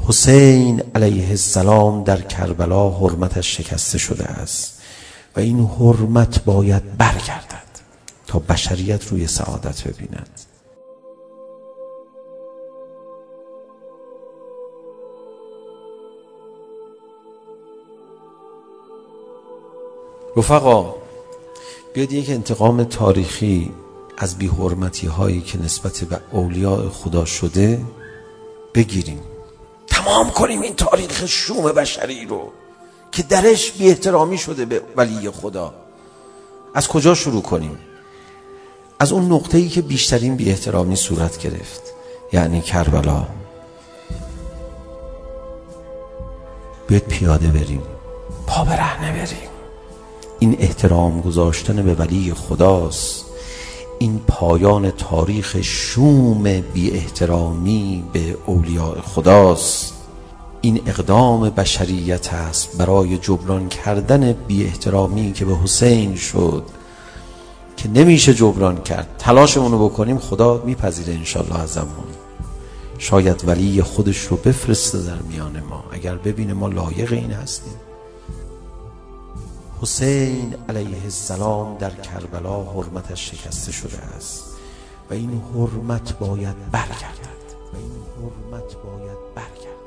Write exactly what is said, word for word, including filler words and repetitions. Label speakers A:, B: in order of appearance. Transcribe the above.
A: حسین علیه السلام در کربلا حرمتش شکسته شده است و این حرمت باید برگردد تا بشریت روی سعادت ببیند. رفقا، بیاید یک انتقام تاریخی از بی‌حرمتی هایی که نسبت به اولیاء خدا شده بگیریم. تمام کنیم این تاریخ شوم بشری رو که درش بی احترامی شده به ولی خدا. از کجا شروع کنیم؟ از اون نقطه‌ای که بیشترین بی احترامی صورت گرفت، یعنی کربلا. بیاید پیاده بریم، پا به رهنه بریم. این احترام گذاشتن به ولی خداست. این پایان تاریخ شوم بی احترامی به اولیاء خداست. این اقدام بشریت است برای جبران کردن بی احترامی که به حسین شد که نمیشه جبران کرد. تلاشمون رو بکنیم، خدا میپذیره انشالله ازمون. شاید ولی خودش رو بفرسته در میان ما اگر ببینه ما لایق این هستیم. حسین علیه السلام در کربلا حرمتش شکسته شده است و این حرمت باید برگردد و این حرمت باید برگردد